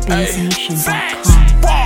BaseNation.com.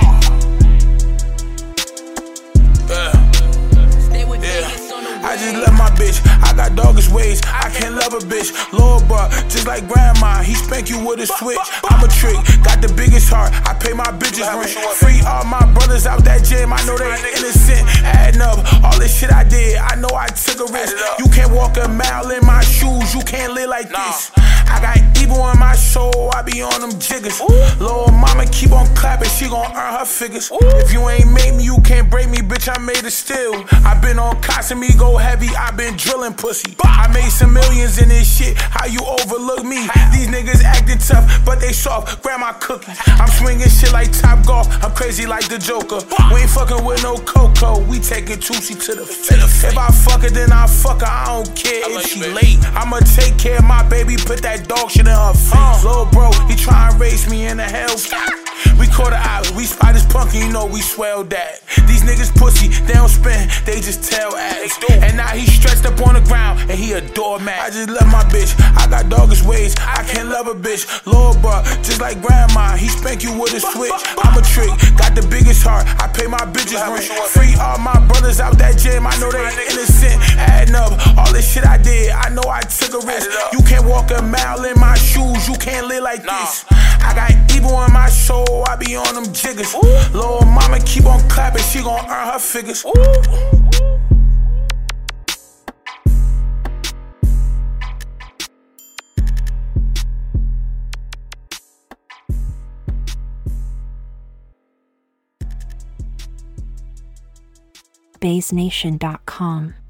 I just love my bitch, I got doggish ways, I can't love a bitch. Lord, bruh, just like grandma, he spank you with a switch. I'm a trick, got the biggest heart, I pay my bitches rent. Free all my brothers out that gym, I know they innocent. Adding up all this shit I did, I know I took a risk. You can't walk a mile in my shoes, you can't live like this. I got evil in my soul, I be on them jiggers. Lord mama keep on clapping, she gon' earn her figures. If you ain't made me, you can't break me, bitch, I made it still. I been on Casamigos heavy, I been drilling pussy. I made some millions in this shit, how you overlook me? These niggas acting tough, but they soft, grandma cookies. I'm swinging shit like Top Golf, I'm crazy like the Joker. We ain't fucking with no Coco, we taking Tusi to the face. If I fuck her, then I fuck her, I don't care if she late. I'ma take care of my baby, put that dog shit in her face. Lil' bro, he tryna race me in the hell. We caught an eye, we spot his punk and you know we swell that. These niggas pussy, they don't spin, they just tell ass. And now he stretched up on the ground and he a doormat. I just love my bitch, I got doggish ways, I can't love a bitch. Lord, bruh, just like grandma, he spank you with a switch. I'm a trick, got the biggest heart, I pay my bitches rent. Free all my brothers out that gym, I know they innocent. Adding up all this shit I did, I know I took a risk. You can't walk a mile in my shoes, you can't live like this. I got evil in my soul, I be on them jiggers. Lord mama keep on clapping, she gon' earn her figures. BaseNation.com.